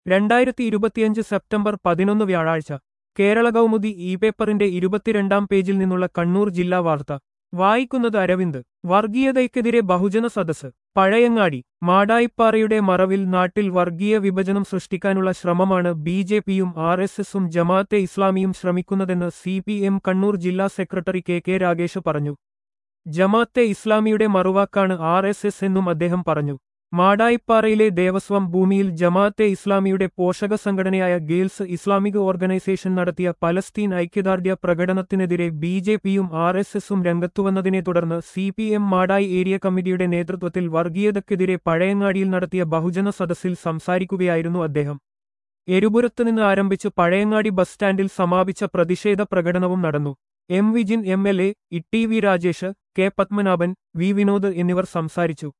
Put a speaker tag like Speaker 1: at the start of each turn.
Speaker 1: 2025 September 11 വ്യാഴാഴ്ച Kerala Kaumudi E പേപ്പറിന്റെ 22-ാം പേജിൽ നിന്നുള്ള കണ്ണൂർ ജില്ലാ വാർത്ത വായിക്കുന്നത് അരവിന്ദ്. വർഗീയതയ്ക്കെതിരെ ബഹുജന സദസ് പഴയങ്ങാടി. മാടായിപ്പാറയുടെ മറവിൽ നാട്ടിൽ വർഗീയ വിഭജനം സൃഷ്ടിക്കാനുള്ള ശ്രമമാണ് ബി.ജെ.പിയും ആർ.എസ്.എസും ജമാഅത്തെ ഇസ്ലാമിയും ശ്രമിക്കുന്നതെന്ന് സി.പി.എം കണ്ണൂർ ജില്ലാ സെക്രട്ടറി കെ രാഗേഷ് പറഞ്ഞു. ജമാഅത്തെ ഇസ്ലാമിയുടെ മറുവാക്കാണ് ആർ.എസ്.എസ് എന്നും അദ്ദേഹം പറഞ്ഞു. മാടായിപ്പാറയിലെ ദേവസ്വം ഭൂമിയിൽ ജമാഅത്തെ ഇസ്ലാമിയുടെ പോഷക സംഘടനയായ ഗേൾസ് ഇസ്ലാമിക് ഓർഗനൈസേഷൻ നടത്തിയ പലസ്തീൻ ഐക്യദാർഢ്യ പ്രകടനത്തിനെതിരെ ബി.ജെ.പിയും ആർ.എസ്.എസും രംഗത്തുവന്നതിനെ തുടർന്ന് സി.പി.എം മാടായി ഏരിയ കമ്മിറ്റിയുടെ നേതൃത്വത്തിൽ വർഗീയതയ്ക്കെതിരെ പഴയങ്ങാടിയിൽ നടത്തിയ ബഹുജന സദസ്സിൽ സംസാരിക്കുകയായിരുന്നു അദ്ദേഹം. എരുപുരത്തുനിന്ന് ആരംഭിച്ച് പഴയങ്ങാടി ബസ് സ്റ്റാൻഡിൽ സമാപിച്ച പ്രതിഷേധ പ്രകടനവും നടന്നു. M. Vijin MLA, ETV. Rajesh, K. Padmanabhan, V. Vinod എന്നിവർ സംസാരിച്ചു.